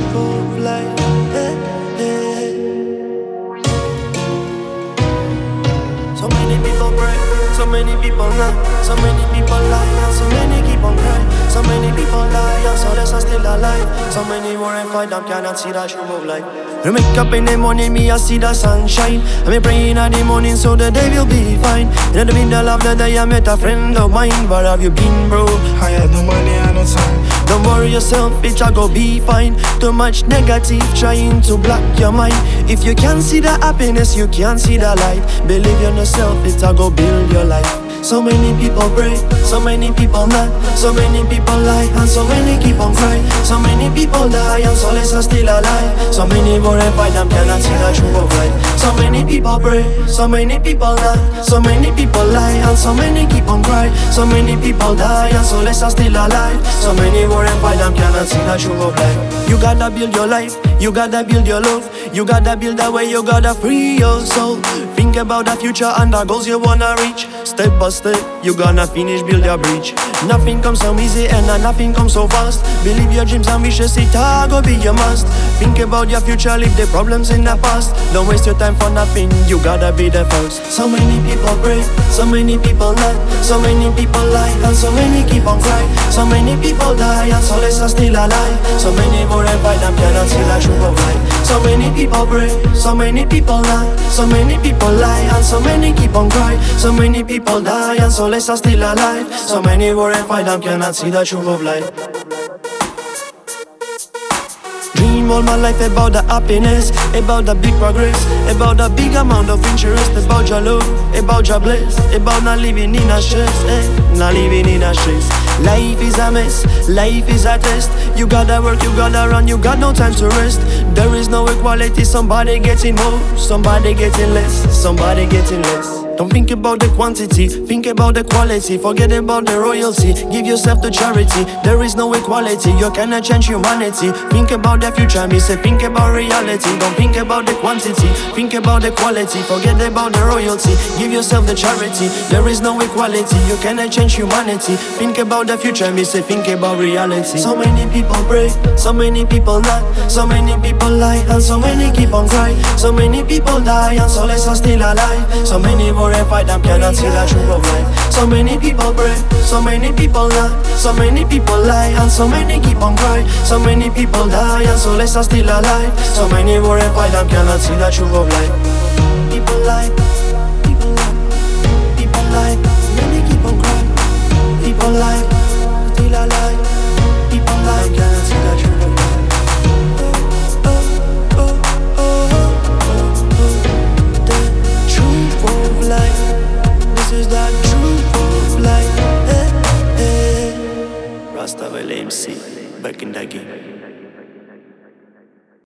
truth of life. So many people pray, so many people not, so many people lie, and so many keep on crying. So many people die, and so less are still alive. So many more and fight them cannot see that truth of life. We wake up in the morning, me I see the sunshine. I be praying in the morning so the day will be fine. In the middle of the day I met a friend of mine. Where have you been, bro? I had no money and no time. Don't worry yourself, bitch, I go be fine. Too much negative trying to block your mind. If you can't see the happiness, you can't see the light. Believe in yourself, it's a go build your life. So many people pray, so many people not, so many people lie, and so many keep on crying. So many people die, and so less are still alive. So many more and fight them cannot see the truth of life. So many people pray, so many people not, so many people lie, and so many keep on crying. So many people die, and so less are still alive. So many more and fight them cannot see the truth of life. You gotta build your life, you gotta build your love, you gotta build that way, you gotta free your soul. Think about the future and the goals you wanna reach. Step by step, you gonna finish, build your bridge. Nothing comes so easy and nothing comes so fast. Believe your dreams and wishes, it go be your must. Think about your future, leave the problems in the past. Don't waste your time for nothing, you gotta be the first. So many people pray, so many people not, so many people lie, and so many keep on crying. So many people die, and so less are still alive. So many more and fight them cannot see the truth of life. So many people pray, so many people not, so many people lie, and so many keep on crying. So many people die, and so less are still alive. So many more and fight them cannot see the truth of life. Dream all my life about the happiness, about the big progress, about the big amount of interest, about your love, about your bliss, about not living in a stress, not living in a stress. Life is a mess, life is a test. You gotta work, you gotta run, you got no time to rest. There is no equality, somebody getting more, somebody getting less, somebody getting less. Don't think about the quantity, think about the quality. Forget about the royalty, give yourself to charity. There is no equality, you cannot change humanity. Think about the future, me say think about reality. Don't think about the quantity, think about the quality. Forget about the royalty, give yourself the charity. There is no equality, you cannot change humanity. Think about the future, me say think about reality. So many people pray, so many people not, so many people lie, and so many keep on crying. So many people die, and so less are still alive. So many more and fight them cannot see the truth of life. So many people pray, so many people not, so many people lie, and so many keep on crying. So many people die, and so less are still alive. So many more and fight them cannot see the truth of life. People lie, people lie, people lie, many keep on crying. People lie, still alive. People lie, cannot see the truth of life. This is the truth of life. Rasta MC, back in the game.